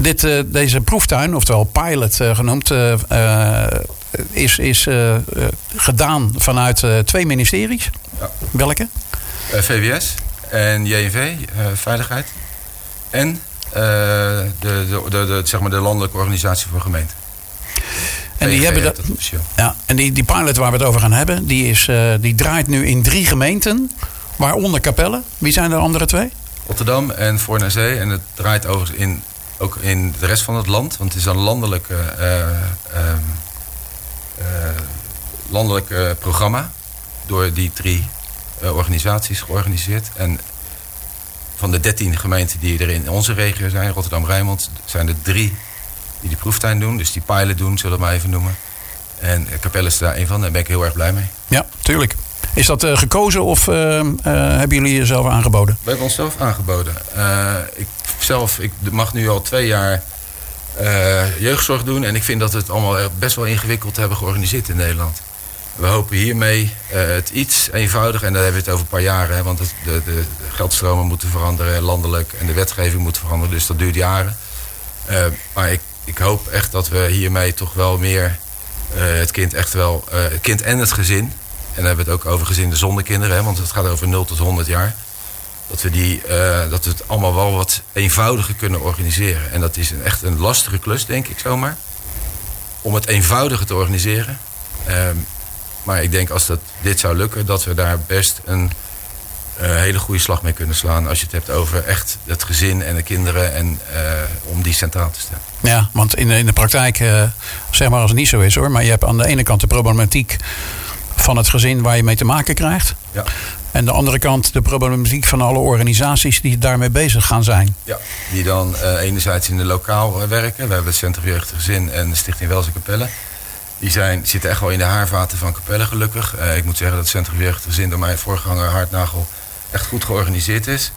Deze proeftuin, oftewel pilot genoemd, is gedaan vanuit 2 ministeries. Ja. Welke? VWS en JNV, Veiligheid. En zeg maar de landelijke organisatie voor gemeenten. En die hebben dat. Ja, en die pilot waar we het over gaan hebben, die draait nu in 3 gemeenten, waaronder Capelle. Wie zijn de andere 2? Rotterdam en Voorn-aan-Zee. En het draait overigens ook in de rest van het land, want het is een landelijk programma door die 3 organisaties georganiseerd. En van de 13 gemeenten die er in onze regio zijn, Rotterdam-Rijnmond, zijn er 3 die proeftuin doen. Dus die pilot doen, zullen we maar even noemen. En Capelle is daar een van. Daar ben ik heel erg blij mee. Ja, tuurlijk. Is dat gekozen of hebben jullie jezelf aangeboden? We hebben onszelf aangeboden. Ik mag nu al 2 jaar jeugdzorg doen. En ik vind dat we het allemaal best wel ingewikkeld hebben georganiseerd in Nederland. We hopen hiermee het iets eenvoudiger, en daar hebben we het over een paar jaren. Hè, want de geldstromen moeten veranderen landelijk en de wetgeving moet veranderen. Dus dat duurt jaren. Maar ik hoop echt dat we hiermee toch wel meer het kind en het gezin. En dan hebben we het ook over gezinnen zonder kinderen. Hè, want het gaat over 0 tot 100 jaar. Dat we het allemaal wel wat eenvoudiger kunnen organiseren. En dat is echt een lastige klus, denk ik zomaar. Om het eenvoudiger te organiseren. Maar ik denk als dit zou lukken, dat we daar best een hele goede slag mee kunnen slaan. Als je het hebt over echt het gezin en de kinderen en om die centraal te stellen. Ja, want in de praktijk, zeg maar als het niet zo is hoor. Maar je hebt aan de ene kant de problematiek van het gezin waar je mee te maken krijgt. Ja. En aan de andere kant de problematiek van alle organisaties die daarmee bezig gaan zijn. Ja, die dan enerzijds in de lokaal werken. We hebben het Centrum voor Jeugdig Gezin en de Stichting Wels en Capelle. Die zitten echt wel in de haarvaten van Capelle gelukkig. Ik moet zeggen dat het Centrum voor Jeugdig Gezin door mijn voorganger Hartnagel echt goed georganiseerd is.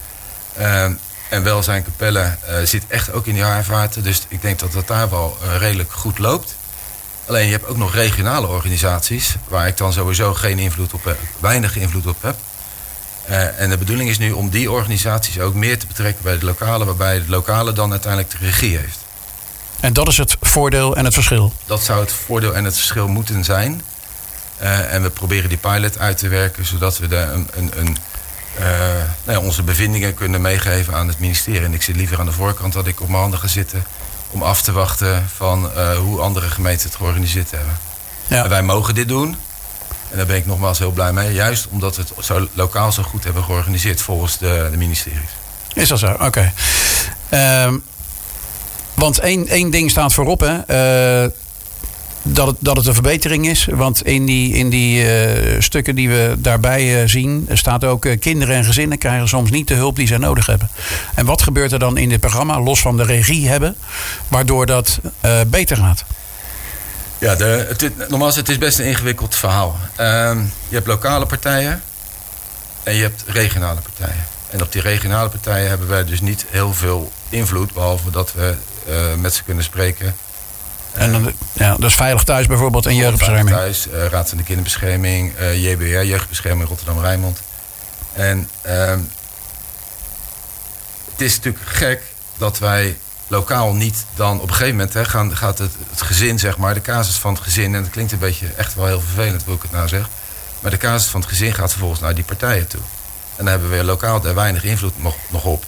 En Welzijn Capelle zit echt ook in die haarvaten. Dus ik denk dat daar wel redelijk goed loopt. Alleen je hebt ook nog regionale organisaties waar ik dan sowieso geen invloed op heb, weinig invloed op heb. En de bedoeling is nu om die organisaties ook meer te betrekken bij de lokale, waarbij de lokale dan uiteindelijk de regie heeft. En dat is het voordeel en het verschil? Dat zou het voordeel en het verschil moeten zijn. En we proberen die pilot uit te werken, zodat we onze bevindingen kunnen meegeven aan het ministerie. En ik zit liever aan de voorkant dat ik op mijn handen ga zitten om af te wachten van hoe andere gemeenten het georganiseerd hebben. Ja. En wij mogen dit doen. En daar ben ik nogmaals heel blij mee. Juist omdat we het lokaal zo goed hebben georganiseerd volgens de ministeries. Is dat zo? Oké. Want één ding staat voorop, hè. Dat het een verbetering is. Want in die stukken die we daarbij zien, staat ook kinderen en gezinnen krijgen soms niet de hulp die zij nodig hebben. En wat gebeurt er dan in dit programma, los van de regie hebben, waardoor dat beter gaat? Ja, nogmaals, het is best een ingewikkeld verhaal. Je hebt lokale partijen en je hebt regionale partijen. En op die regionale partijen hebben wij dus niet heel veel invloed, behalve dat we met ze kunnen spreken. En dat is Veilig Thuis bijvoorbeeld en Jeugdbescherming. Veilig Thuis, Raad van de Kinderbescherming, JBR, Jeugdbescherming Rotterdam-Rijnmond. En het is natuurlijk gek dat wij lokaal niet dan op een gegeven moment gaat het gezin, zeg maar, de casus van het gezin, en dat klinkt een beetje echt wel heel vervelend, wil ik het nou zeggen. Maar de casus van het gezin gaat vervolgens naar die partijen toe. En dan hebben we lokaal daar weinig invloed nog op.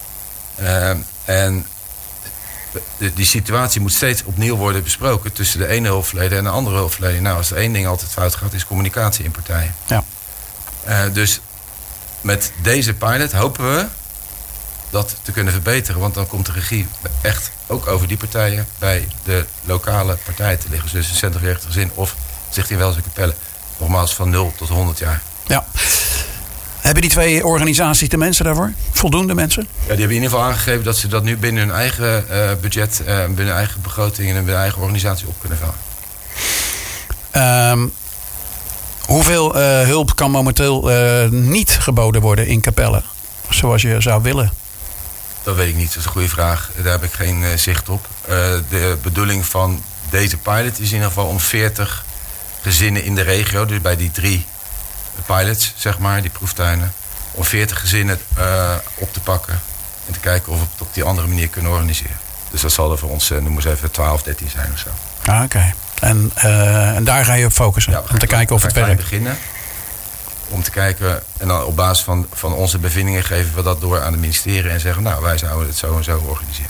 En die situatie moet steeds opnieuw worden besproken tussen de ene hulpverlener en de andere hulpverlener. Nou, als er één ding altijd fout gaat, is communicatie in partijen. Ja. Dus met deze pilot hopen we dat te kunnen verbeteren. Want dan komt de regie echt ook over die partijen bij de lokale partijen te liggen. Dus een Centrum voor Jeugdig Gezin of Stichting Wels en Capelle. Nogmaals van 0 tot 100 jaar. Ja. Hebben die 2 organisaties de mensen daarvoor? Voldoende mensen? Ja, die hebben in ieder geval aangegeven dat ze dat nu binnen hun eigen budget, binnen hun eigen begroting en binnen hun eigen organisatie op kunnen vangen. Hoeveel hulp kan momenteel niet geboden worden in Capelle? Zoals je zou willen? Dat weet ik niet, dat is een goede vraag. Daar heb ik geen zicht op. De bedoeling van deze pilot is in ieder geval om 40 gezinnen in de regio, dus bij die 3 pilots, zeg maar, die proeftuinen, om 40 gezinnen op te pakken en te kijken of we het op die andere manier kunnen organiseren. Dus dat zal er voor ons, noem eens even 12, 13 zijn of zo. Ah, oké. En daar ga je op focussen, om te kijken of het werkt. Beginnen. Om te kijken, en dan op basis van onze bevindingen geven we dat door aan het ministerie en zeggen, nou, wij zouden het zo en zo organiseren.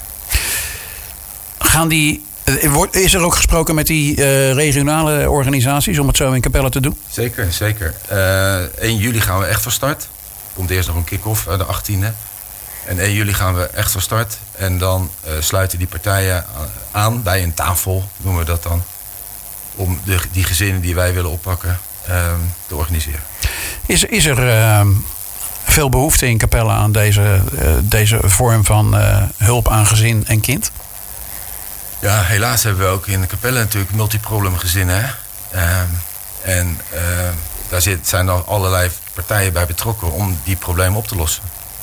Is er ook gesproken met die regionale organisaties om het zo in Capelle te doen? Zeker, zeker. 1 juli gaan we echt van start. Komt eerst nog een kick-off, de 18e. En 1 juli gaan we echt van start. En dan sluiten die partijen aan bij een tafel, noemen we dat dan. Om die gezinnen die wij willen oppakken te organiseren. Is er veel behoefte in Capelle aan deze vorm van hulp aan gezin en kind? Ja, helaas hebben we ook in Capelle natuurlijk multiproblemgezinnen. Daar zijn al allerlei partijen bij betrokken om die problemen op te lossen.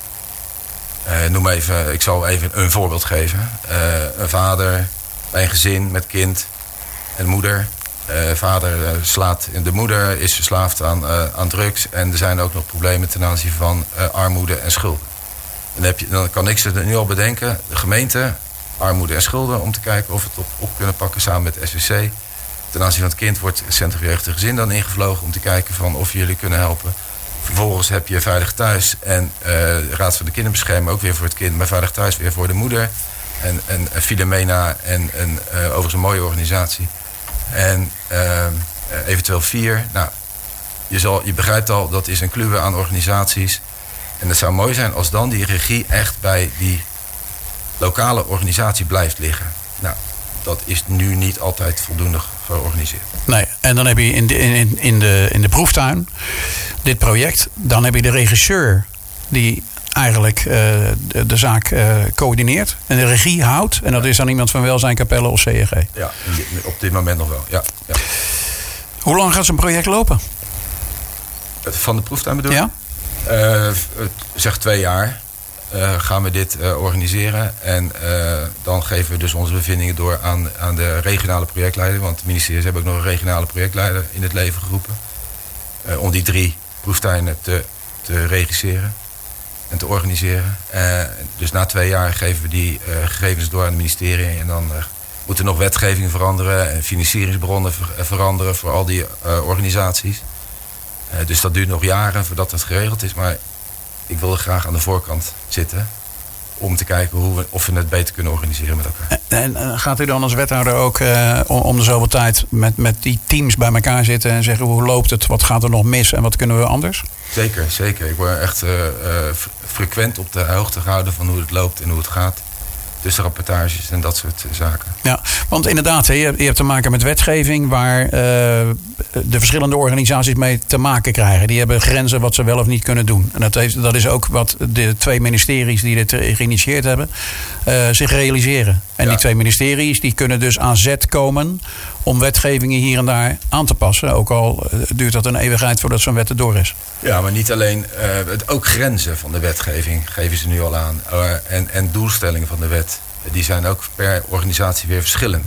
Ik zal even een voorbeeld geven. Een vader bij een gezin met kind en moeder. Vader slaat, de moeder is verslaafd aan drugs. En er zijn ook nog problemen ten aanzien van armoede en schulden. Dan kan ik ze nu al bedenken. De gemeente, armoede en schulden, om te kijken of we het op kunnen pakken samen met SWC. Ten aanzien van het kind wordt het Centrum voor Jeugd en Gezin dan ingevlogen om te kijken van of jullie kunnen helpen. Vervolgens heb je Veilig Thuis en Raad van de Kinderbescherming ook weer voor het kind, maar Veilig Thuis weer voor de moeder. En Philomena en overigens een mooie organisatie. En eventueel 4. Nou, je begrijpt al, dat is een kluwe aan organisaties. En het zou mooi zijn als dan die regie echt bij die lokale organisatie blijft liggen. Nou, dat is nu niet altijd voldoende georganiseerd. Nee, en dan heb je in de proeftuin dit project. Dan heb je de regisseur die eigenlijk de zaak coördineert en de regie houdt. En dat is dan iemand van Welzijn Capelle of CEG. Ja, op dit moment nog wel. Ja. Hoe lang gaat zo'n project lopen? Van de proeftuin bedoel je? Ja. Zeg 2 jaar gaan we dit organiseren. En dan geven we dus onze bevindingen door aan de regionale projectleider. Want de ministeries hebben ook nog een regionale projectleider in het leven geroepen. Om die 3 proeftuinen te regisseren en te organiseren. Dus na 2 jaar geven we die gegevens door aan het ministerie. En dan moet er nog wetgeving veranderen en financieringsbronnen veranderen voor al die organisaties. Dus dat duurt nog jaren voordat het geregeld is. Maar ik wil er graag aan de voorkant zitten om te kijken of we het beter kunnen organiseren met elkaar. En gaat u dan als wethouder ook om de zoveel tijd met die teams bij elkaar zitten en zeggen hoe loopt het, wat gaat er nog mis en wat kunnen we anders? Zeker, zeker. Ik word echt frequent op de hoogte gehouden van hoe het loopt en hoe het gaat. Dus rapportages en dat soort zaken. Ja, want inderdaad, je hebt te maken met wetgeving waar de verschillende organisaties mee te maken krijgen. Die hebben grenzen wat ze wel of niet kunnen doen. En dat is ook wat de 2 ministeries die dit geïnitieerd hebben zich realiseren. En die 2 ministeries die kunnen dus aan zet komen om wetgevingen hier en daar aan te passen. Ook al duurt dat een eeuwigheid voordat zo'n wet erdoor is. Ja, maar niet alleen. Ook grenzen van de wetgeving geven ze nu al aan. En doelstellingen van de wet. Die zijn ook per organisatie weer verschillend.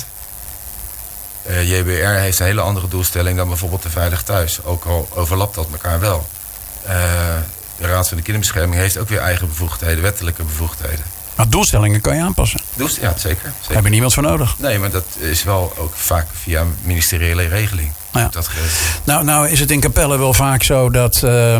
JBR heeft een hele andere doelstelling dan bijvoorbeeld de Veilig Thuis. Ook al overlapt dat elkaar wel. De Raad van de Kinderbescherming heeft ook weer eigen bevoegdheden, wettelijke bevoegdheden. Maar doelstellingen kan je aanpassen. Ja, zeker. Daar heb je niemand voor nodig. Nee, maar dat is wel ook vaak via een ministeriële regeling. Ja. Dat nou is het in Capelle wel vaak zo dat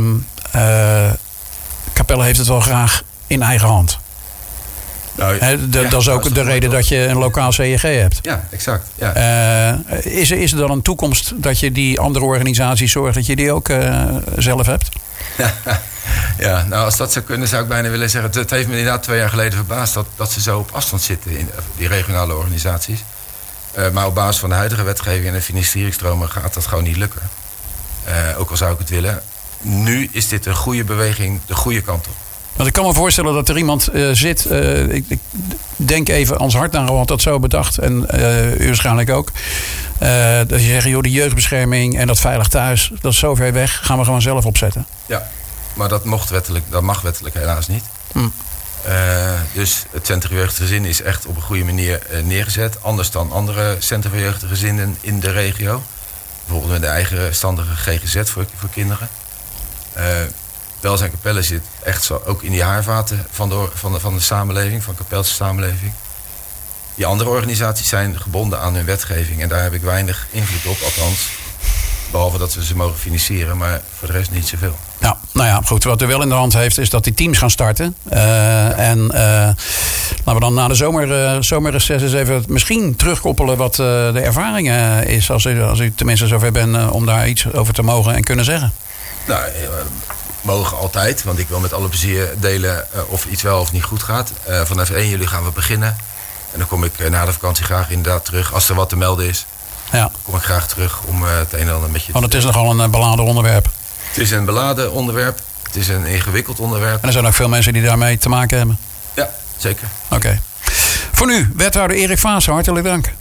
Capelle heeft het wel graag in eigen hand. Nou, dat is ook de reden dat je een lokaal CEG hebt. Ja, exact. Ja. Is er dan een toekomst dat je die andere organisaties zorgt dat je die ook zelf hebt? Ja, nou als dat zou kunnen zou ik bijna willen zeggen. Het heeft me inderdaad 2 jaar geleden verbaasd dat ze zo op afstand zitten in die regionale organisaties. Maar op basis van de huidige wetgeving en de financieringstromen gaat dat gewoon niet lukken. Ook al zou ik het willen. Nu is dit een goede beweging de goede kant op. Want ik kan me voorstellen dat er iemand zit. Ik denk even ans hart naar, want dat zo bedacht. En u waarschijnlijk ook. Dat je zegt, joh, de jeugdbescherming en dat Veilig Thuis, dat is zo ver weg. Gaan we gewoon zelf opzetten. Ja, maar dat mag wettelijk helaas niet. Dus het Centrum voor Jeugd en Gezin is echt op een goede manier neergezet. Anders dan andere Centrum voor Jeugd en Gezinnen in de regio. Bijvoorbeeld met de eigen standige GGZ voor kinderen. Welzijn Capelle zit echt zo ook in die haarvaten van de samenleving, van Capelse samenleving. Die andere organisaties zijn gebonden aan hun wetgeving. En daar heb ik weinig invloed op, althans. Behalve dat we ze mogen financieren, maar voor de rest niet zoveel. Ja, nou ja, goed. Wat u wel in de hand heeft, is dat die teams gaan starten. En laten we dan na de zomerreces eens even misschien terugkoppelen wat de ervaring is. Als u tenminste zover bent om daar iets over te mogen en kunnen zeggen. Nou, mogen altijd, want ik wil met alle plezier delen of iets wel of niet goed gaat. Vanaf 1 juli gaan we beginnen. En dan kom ik na de vakantie graag inderdaad terug. Als er wat te melden is, ja, kom ik graag terug om het een en ander met je te want het is nogal een beladen onderwerp. Het is een beladen onderwerp. Het is een ingewikkeld onderwerp. En er zijn ook veel mensen die daarmee te maken hebben. Ja, zeker. Oké. Voor nu, wethouder Erik Vaassen, hartelijk dank.